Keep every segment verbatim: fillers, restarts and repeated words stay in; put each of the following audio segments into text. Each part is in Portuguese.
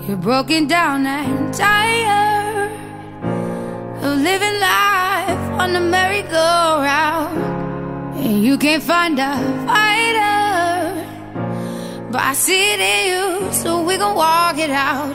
You're broken down and tired of living life on the merry-go-round, and you can't find a fighter, but I see it in you, so we gon' walk it out.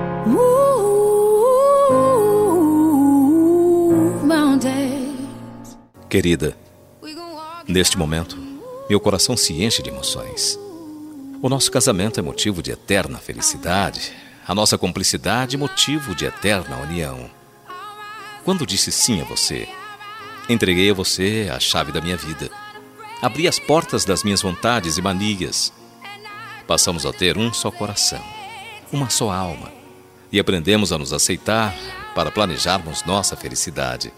Move mountains. Querida, neste momento, meu coração se enche de emoções. O nosso casamento é motivo de eterna felicidade, a nossa cumplicidade motivo de eterna união. Quando disse sim a você, entreguei a você a chave da minha vida. Abri as portas das minhas vontades e manias. Passamos a ter um só coração, uma só alma, e aprendemos a nos aceitar para planejarmos nossa felicidade.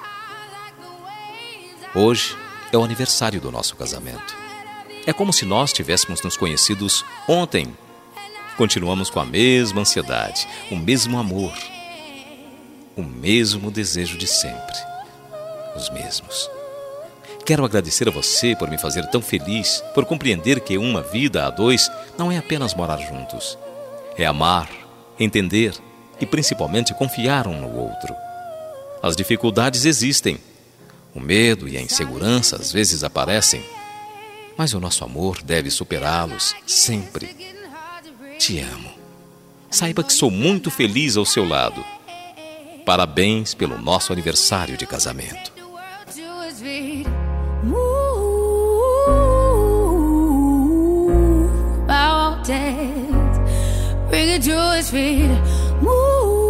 Hoje é o aniversário do nosso casamento. É como se nós tivéssemos nos conhecidos ontem. Continuamos com a mesma ansiedade, o mesmo amor, o mesmo desejo de sempre. Os mesmos. Quero agradecer a você por me fazer tão feliz, por compreender que uma vida a dois não é apenas morar juntos. É amar, entender e principalmente confiar um no outro. As dificuldades existem. O medo e a insegurança às vezes aparecem, mas o nosso amor deve superá-los sempre. Te amo. Saiba que sou muito feliz ao seu lado. Parabéns pelo nosso aniversário de casamento. Bring it to his feet. Move.